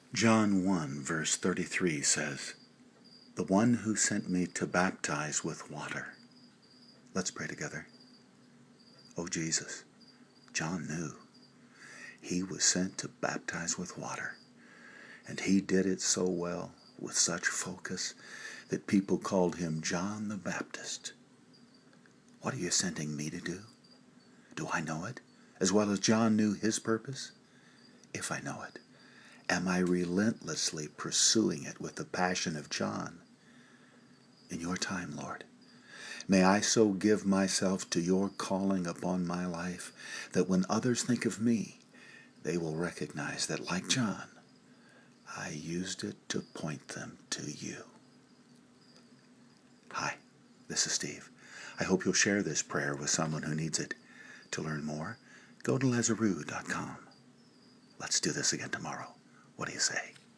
John 1 verse 33 says, "The one who sent me to baptize with water." Let's pray together. Oh Jesus, John knew. He was sent to baptize with water, and he did it so well, with such focus, that people called him John the Baptist. What are you sending me to do? Do I know it, as well as John knew his purpose? If I know it, am I relentlessly pursuing it with the passion of John? In your time, Lord, may I so give myself to your calling upon my life that when others think of me, they will recognize that, like John, I used it to point them to you. Hi, this is Steve. I hope you'll share this prayer with someone who needs it. To learn more, go to Lazaroo.com. Let's do this again tomorrow. What do you say?